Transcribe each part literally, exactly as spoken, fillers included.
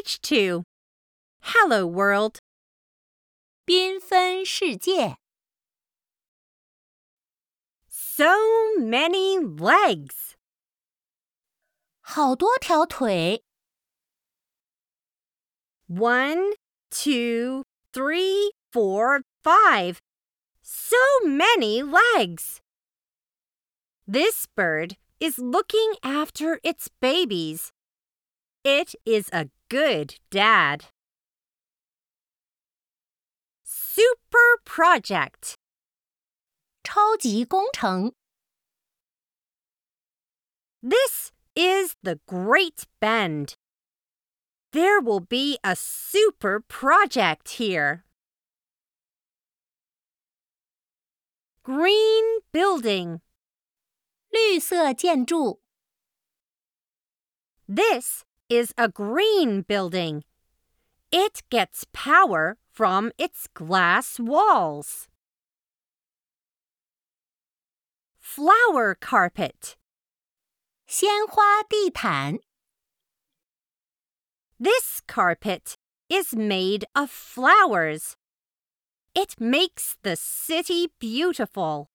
Page two. Hello World. 缤纷世界 So many legs. 好多条腿 One, two, three, four, five. So many legs. This bird is looking after its babies. It is a good dad. Super project. 超级工程 This is the Great Bend. There will be a super project here. Green building. 绿色建筑 This is a green building. It gets power from its glass walls. Flower carpet. 鲜花地毯 This carpet is made of flowers. It makes the city beautiful.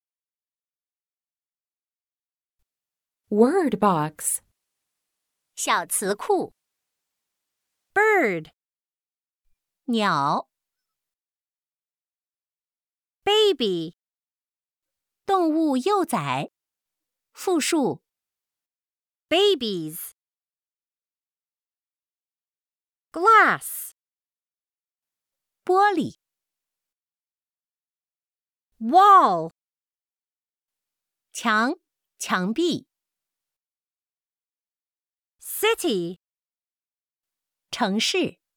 Word box. 小词库 Bird. 鸟 Baby. 动物幼崽复数 Babies. Glass. 玻璃 Wall. 墙墙壁 City. 城市